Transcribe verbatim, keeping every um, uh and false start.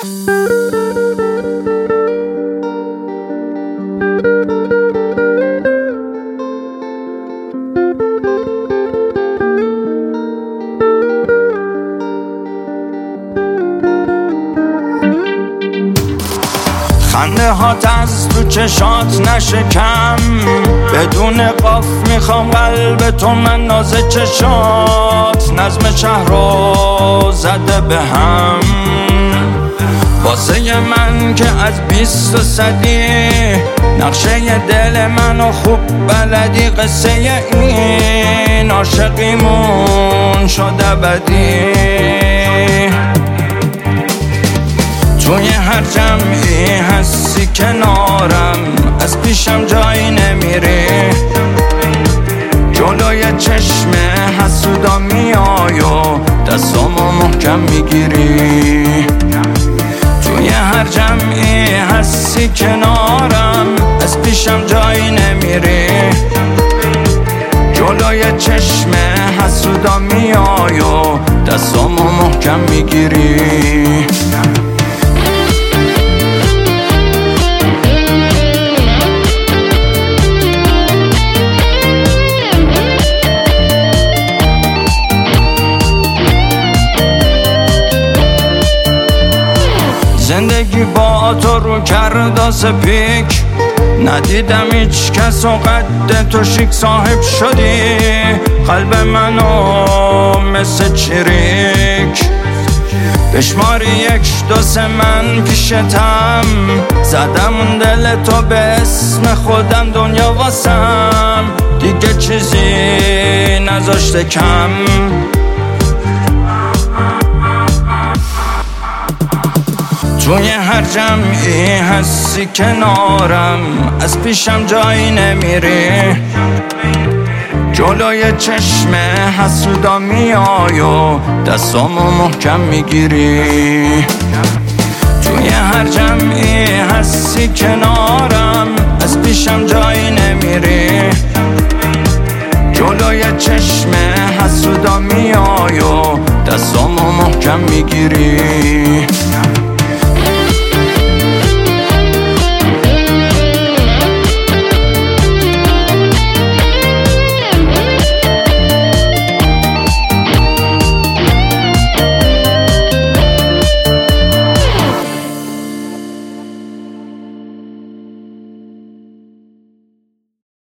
خنده هات از تو چشات نشکم، بدون قاف میخوام قلب تو من ناز چشات. نظم شهر رو زده به هم واسه من که از بیست و صدی، نقشه دل منو خوب بلدی. قصه این عاشقیمون شده بدی، توی هر جمعی هستی کنارم، از پیشم جایی نمیری. جلوی چشم حسودا میای و دستامو محکم میگیری. توی هر جمعی هستی کنارم، از پیشم جایی نمیری. جلوی چشم حسودا میای و دستامو محکم میگیری. زندگی با تو رو کرد آسه پیک، ندیدم هیچ کس و قد تو شیک. صاحب شدی قلب منو مثل چریک، بشماری یک دو سه من پیشتم. زدم اون دل تو به اسم خودم، دنیا واسم دیگه چیزی نذاشته کم. توی هر جمعی هستی کنارم، از پیشم جایی نمیری. جلوی چشم حسودا میای و دستامو محکم میگیری. توی هر جمعی هستی کنارم، از پیشم جایی نمیری. جلوی چشم حسودا میای و دستامو محکم میگیری.